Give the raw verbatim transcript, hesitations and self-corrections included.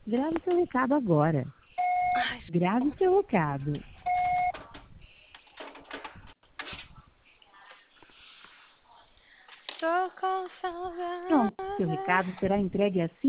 Grave seu recado agora. Ai, Grave seu recado. tô com saudade. Pronto, seu recado será entregue assim